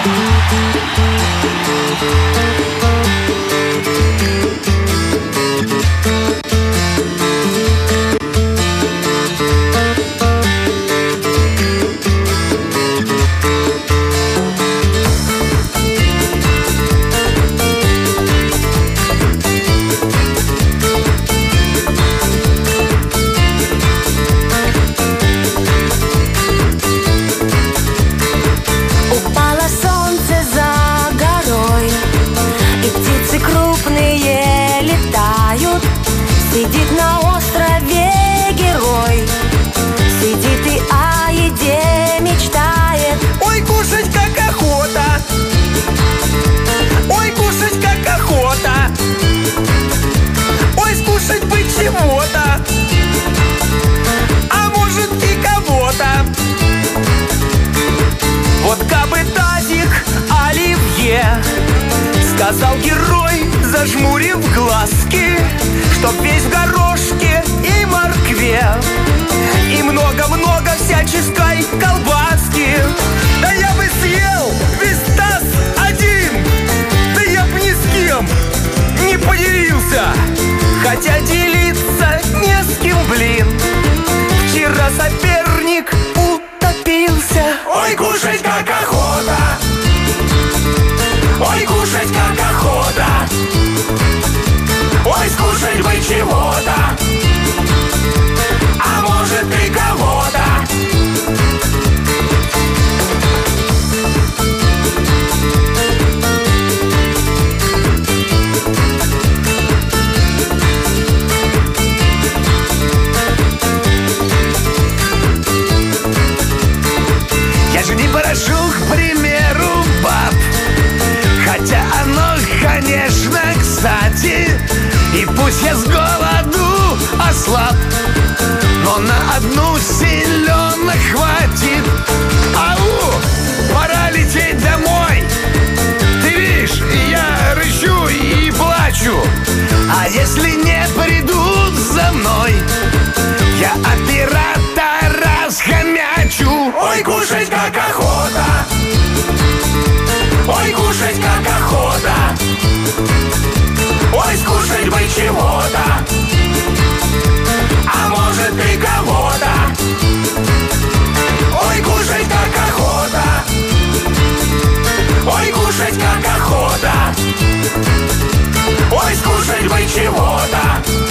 Сидит на острове герой, сидит и о еде мечтает. Ой, кушать как охота, ой, кушать как охота, ой, скушать бы чего-то, а может и кого-то. Вот кабы тазик оливье, сказал герой, зажмурив глазки, чтоб весь в горошке и моркве, и много-много всяческой колбаски. Да я бы съел весь таз один, да я б ни с кем не поделился, хотя делиться не с кем, блин. Вчера соперник утопился. Ой, кушать как охота, ой, кушать как охота, ой, скушать бы чего-то, а может и кого-то. Я же не прошу, к примеру, баб, хотя оно, конечно, кстати. И пусть я с голоду ослаб, но на одну селенок хватит. Ау, пора лететь домой. Ты видишь, я рычу и плачу, а если не придут за мной, я оператора схомячу. Ой, кушать как охота, ой, кушать как охота, ой, скушать бы чего-то, а может и кого-то. Ой, кушать как охота, ой, кушать как охота, ой, скушать бы чего-то,